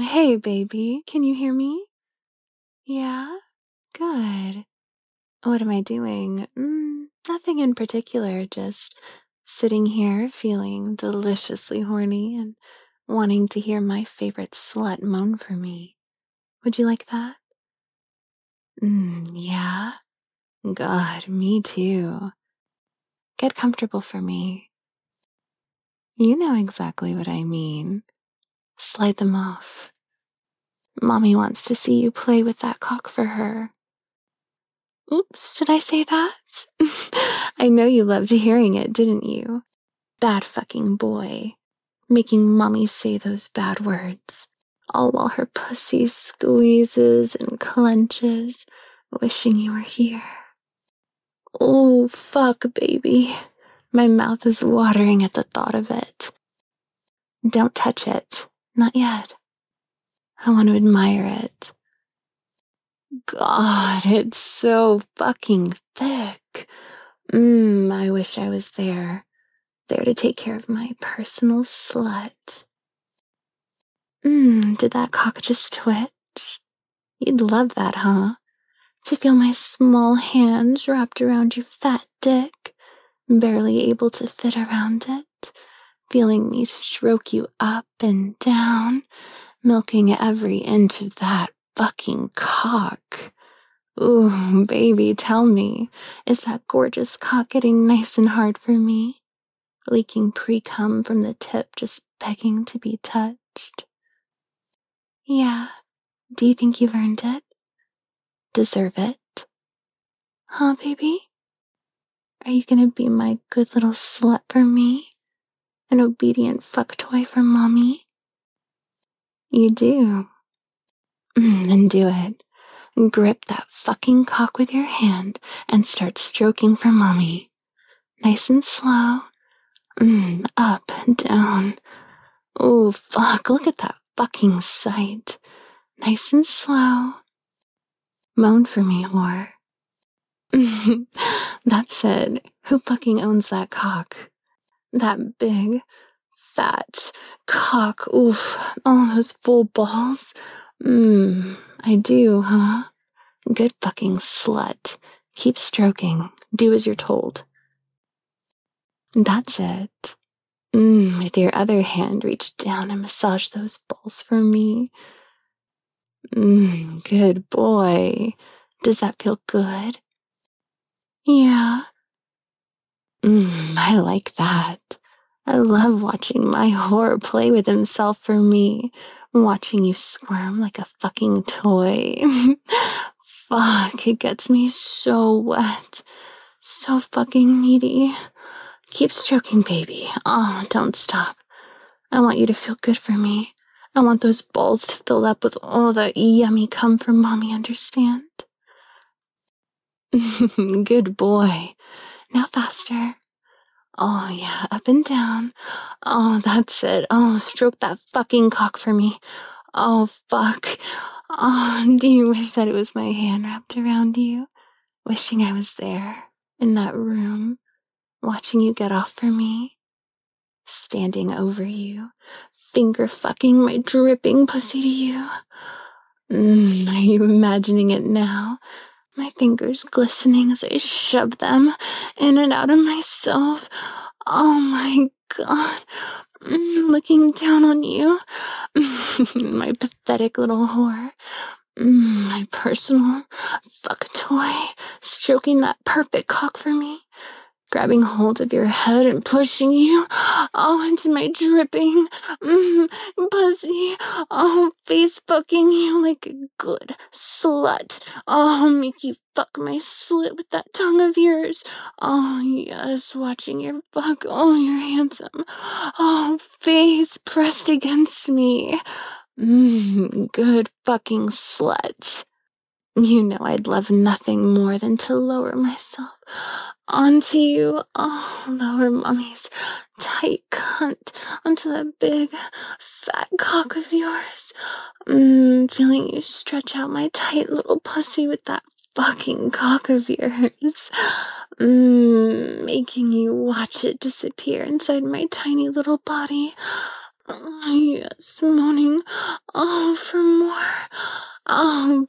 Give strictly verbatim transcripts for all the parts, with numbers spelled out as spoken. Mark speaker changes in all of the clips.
Speaker 1: Hey, baby, can you hear me? Yeah? Good. What am I doing? Mm, nothing in particular, just sitting here feeling deliciously horny and wanting to hear my favorite slut moan for me. Would you like that? Mm, yeah? God, me too. Get comfortable for me. You know exactly what I mean. Slide them off. Mommy wants to see you play with that cock for her. Oops, did I say that? I know you loved hearing it, didn't you? Bad fucking boy. Making mommy say those bad words. All while her pussy squeezes and clenches, wishing you were here. Oh, fuck, baby. My mouth is watering at the thought of it. Don't touch it. Not yet. I want to admire it. God, it's so fucking thick. Mmm, I wish I was there. There to take care of my personal slut. Mmm, did that cock just twitch? You'd love that, huh? To feel my small hands wrapped around your fat dick, barely able to fit around it, feeling me stroke you up and down, milking every inch of that fucking cock. Ooh, baby, tell me, is that gorgeous cock getting nice and hard for me? Leaking pre-cum from the tip, just begging to be touched? Yeah, do you think you've earned it? Deserve it? Huh, baby? Are you gonna be my good little slut for me? An obedient fuck toy for mommy? You do. Mm, then do it. Grip that fucking cock with your hand and start stroking for mommy. Nice and slow. Mm, up, down. Oh, fuck, look at that fucking sight. Nice and slow. Moan for me, whore. That's it. Who fucking owns that cock? That big, fat cock. Oof. Oh, those full balls. Mmm, I do, huh? Good fucking slut. Keep stroking. Do as you're told. That's it. Mmm, with your other hand, reach down and massage those balls for me. Mmm, good boy. Does that feel good? Yeah. Mmm, I like that. I love watching my whore play with himself for me. Watching you squirm like a fucking toy. Fuck, it gets me so wet. So fucking needy. Keep stroking, baby. Oh, don't stop. I want you to feel good for me. I want those balls to fill up with all that yummy cum from mommy, understand? Good boy. Now faster. Oh, yeah, up and down. Oh, that's it. Oh, stroke that fucking cock for me. Oh, fuck. Oh, do you wish that it was my hand wrapped around you? Wishing I was there, in that room, watching you get off for me? Standing over you, finger fucking my dripping pussy to you. Mm, are you imagining it now? My fingers glistening as I shove them in and out of myself. Oh my god. Mm, looking down on you. My pathetic little whore. Mm, my personal fuck toy. Stroking that perfect cock for me. Grabbing hold of your head and pushing you all into my dripping mm, pussy. Oh, face fucking you like a good slut. Oh, I'll make you fuck my slit with that tongue of yours. Oh, yes, watching your fuck. Oh, you're handsome. Oh, face pressed against me. Mm, good fucking slut. You know I'd love nothing more than to lower myself onto you. Oh, lower mommy's tight cunt onto that big, fat cock of yours. Mmm, feeling you stretch out my tight little pussy with that fucking cock of yours. Mmm, making you watch it disappear inside my tiny little body. Oh, yes, moaning. Oh,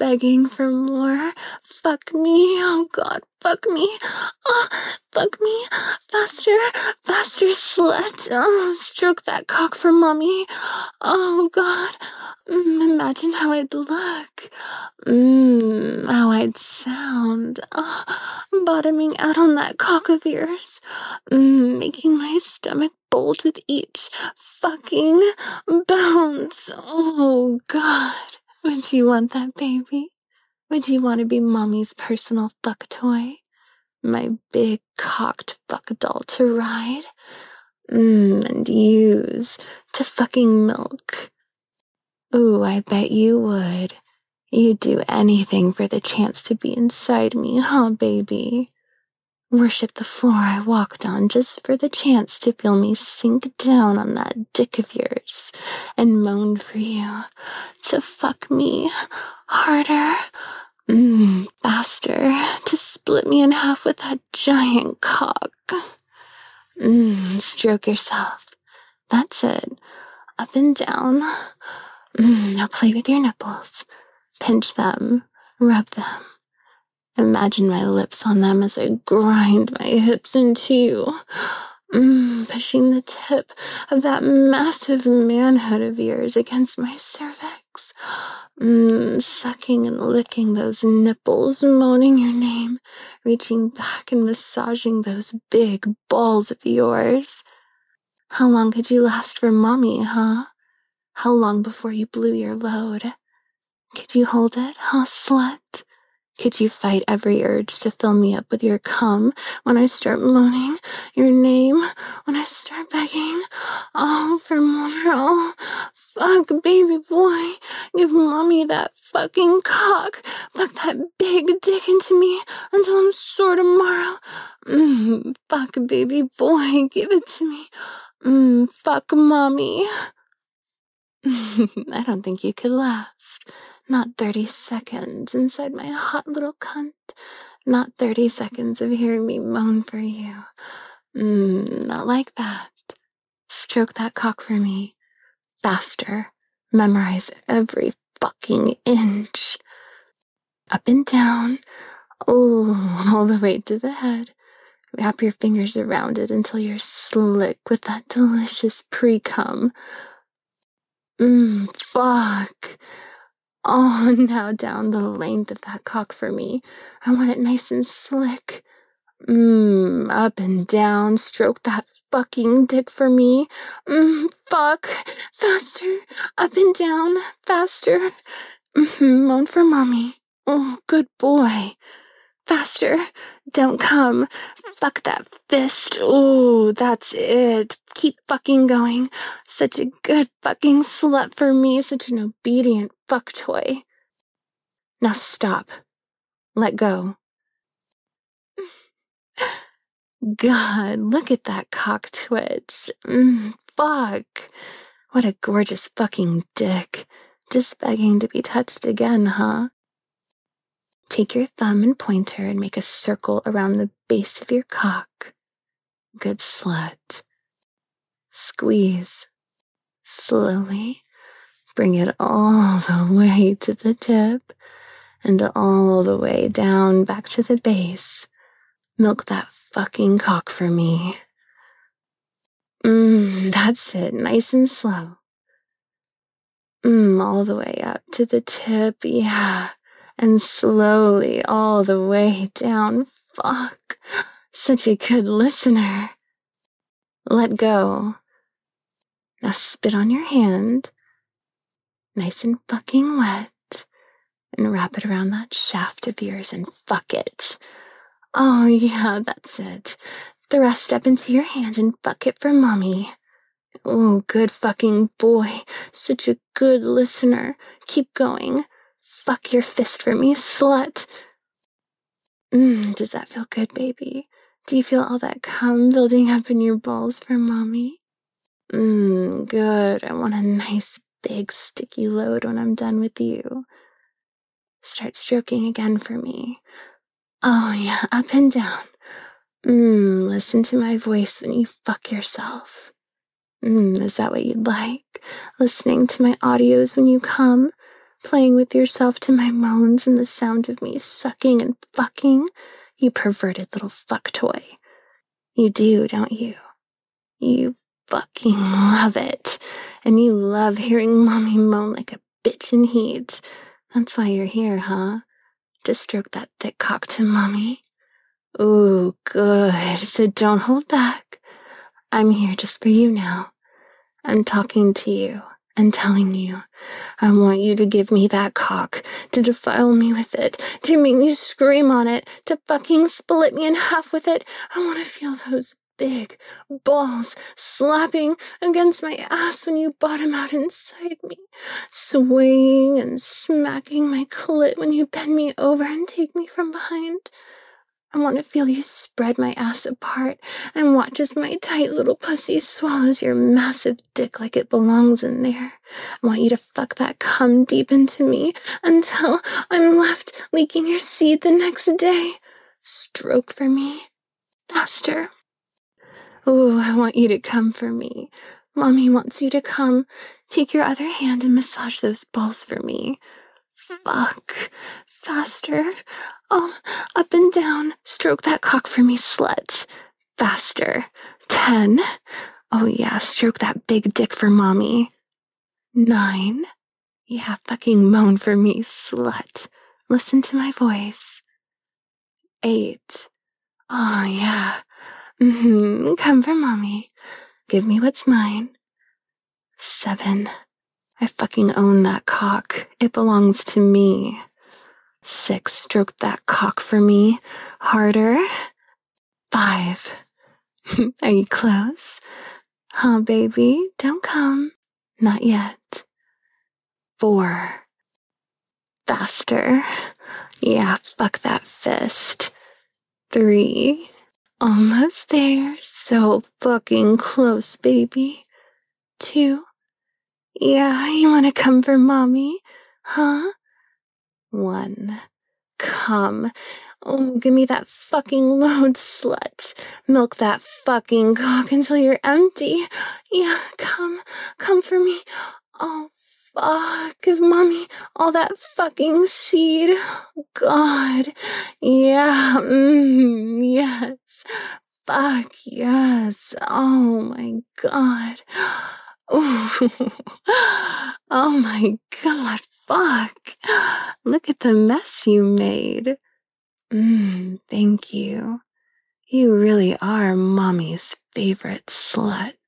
Speaker 1: begging for more. Fuck me, oh god, fuck me. Oh, fuck me, faster, faster, slut. Oh, stroke that cock for mommy. Oh god, mm, imagine how I'd look. Mmm, how I'd sound. Oh, bottoming out on that cock of yours. Mmm, making my stomach bulge with each fucking bounce. Oh god. Would you want that, baby? Would you want to be mommy's personal fuck toy? My big cocked fuck doll to ride? Mmm, and use to fucking milk. Ooh, I bet you would. You'd do anything for the chance to be inside me, huh, baby? Worship the floor I walked on just for the chance to feel me sink down on that dick of yours and moan for you to fuck me harder, mmm, faster, to split me in half with that giant cock. Mmm, stroke yourself. That's it. Up and down. Mmm, now play with your nipples. Pinch them. Rub them. Imagine my lips on them as I grind my hips into you. Mmm, pushing the tip of that massive manhood of yours against my cervix. Mmm, sucking and licking those nipples, moaning your name, reaching back and massaging those big balls of yours. How long could you last for mommy, huh? How long before you blew your load? Could you hold it, huh, slut? Could you fight every urge to fill me up with your cum when I start moaning your name, when I start begging? Oh, for more. Oh, fuck, baby boy. Give mommy that fucking cock. Fuck that big dick into me until I'm sore tomorrow. Mmm, fuck, baby boy. Give it to me. Mmm, fuck mommy. I don't think you could last. Not thirty seconds inside my hot little cunt. Not thirty seconds of hearing me moan for you. Mmm, not like that. Stroke that cock for me. Faster. Memorize every fucking inch. Up and down. Oh, all the way to the head. Wrap your fingers around it until you're slick with that delicious pre-cum. Mmm, fuck. Oh, now down the length of that cock for me. I want it nice and slick. Mmm, up and down. Stroke that fucking dick for me. Mmm, fuck. Faster. Up and down. Faster. Mm-hmm, moan for mommy. Oh, good boy. Faster. Don't come. Fuck that fist. Oh, that's it. Keep fucking going. Such a good fucking slut for me. Such an obedient fuck toy. Now stop. Let go. God, look at that cock twitch. Mm, fuck. What a gorgeous fucking dick. Just begging to be touched again, huh? Take your thumb and pointer and make a circle around the base of your cock. Good slut. Squeeze. Slowly. Bring it all the way to the tip and all the way down back to the base. Milk that fucking cock for me. Mmm, that's it. Nice and slow. Mmm, all the way up to the tip, yeah. And slowly all the way down. Fuck. Such a good listener. Let go. Now spit on your hand. Nice and fucking wet. And wrap it around that shaft of yours and fuck it. Oh, yeah, that's it. Thrust up into your hand and fuck it for mommy. Oh, good fucking boy. Such a good listener. Keep going. Fuck your fist for me, slut. Mmm, does that feel good, baby? Do you feel all that cum building up in your balls for mommy? Mmm, good. I want a nice, big, sticky load when I'm done with you. Start stroking again for me. Oh, yeah, up and down. Mmm, listen to my voice when you fuck yourself. Mmm, is that what you'd like? Listening to my audios when you come? playing with yourself to my moans and the sound of me sucking and fucking, you perverted little fuck toy. You do, don't you? You fucking love it. And you love hearing mommy moan like a bitch in heat. That's why you're here, huh? To stroke that thick cock to mommy? Ooh, good. So don't hold back. I'm here just for you now. I'm talking to you and telling you I want you to give me that cock, to defile me with it, to make me scream on it, to fucking split me in half with it. I want to feel those big balls slapping against my ass when you bottom out inside me, swaying and smacking my clit when you bend me over and take me from behind. I want to feel you spread my ass apart and watch as my tight little pussy swallows your massive dick like it belongs in there. I want you to fuck that cum deep into me until I'm left leaking your seed the next day. Stroke for me. Faster. Ooh, I want you to come for me. Mommy wants you to come. Take your other hand and massage those balls for me. Fuck. Faster. Oh, up and down. Stroke that cock for me, slut. Faster. Ten. Oh yeah, stroke that big dick for mommy. Nine. Yeah, fucking moan for me, slut. Listen to my voice. Eight. Oh yeah. Mm-hmm. Come for mommy. Give me what's mine. Seven. I fucking own that cock. It belongs to me. Six. Stroke that cock for me. Harder. Five. Are you close? Huh, baby? Don't come. Not yet. Four. Faster. Yeah, fuck that fist. Three. Almost there. So fucking close, baby. Two. Yeah, you wanna come for mommy? Huh? One. Come. Oh, give me that fucking load, slut. Milk that fucking cock until you're empty. Yeah, come. Come for me. Oh, fuck. Give mommy all that fucking seed. God. Yeah. Mm, yes. Fuck, yes. Oh, my God. Oh, oh my God. Fuck. Look at the mess you made. Mmm, thank you. You really are mommy's favorite slut.